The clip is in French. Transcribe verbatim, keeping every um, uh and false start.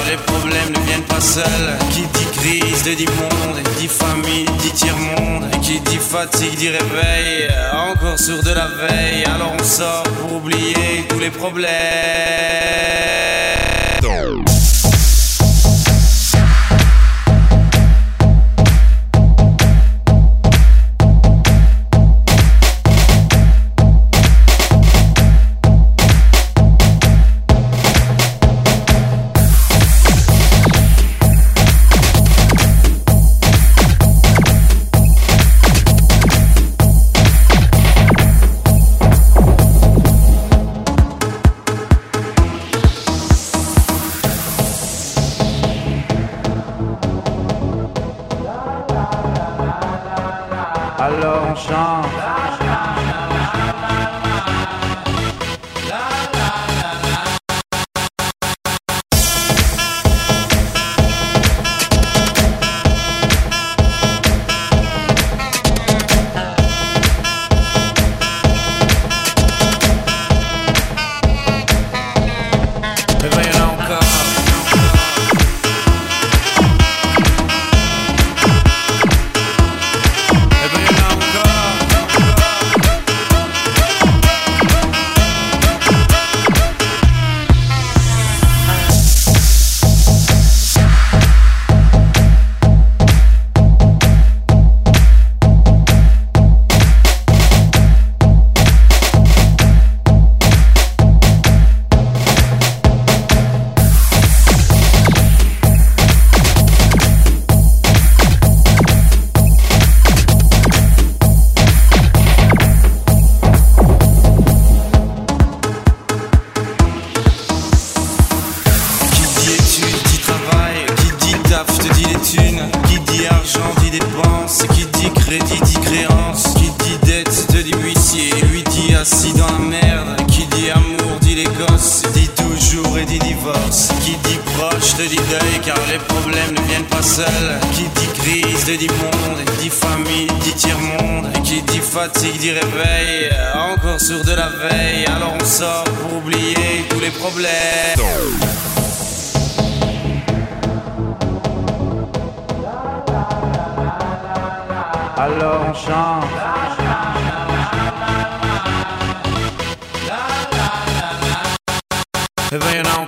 les problèmes ne viennent pas seuls. Qui dit crise, te dit monde, dit famille, dit tiers-monde. Qui dit fatigue, dit réveil, encore sourd de la veille. Alors on sort pour oublier tous les problèmes. Alors on chante. Qui dit argent dit dépense, qui dit crédit dit créance, qui dit dette te dit huissier, lui dit assis dans la merde. Qui dit amour dit les gosses, dit toujours et dit divorce. Qui dit proche te dit deuil car les problèmes ne viennent pas seuls. Qui dit crise te dit monde, dit famille dit tiers-monde. Qui dit fatigue dit réveil, encore sourd de la veille. Alors on sort pour oublier tous les problèmes. Alors on chante. Eh ben y'en a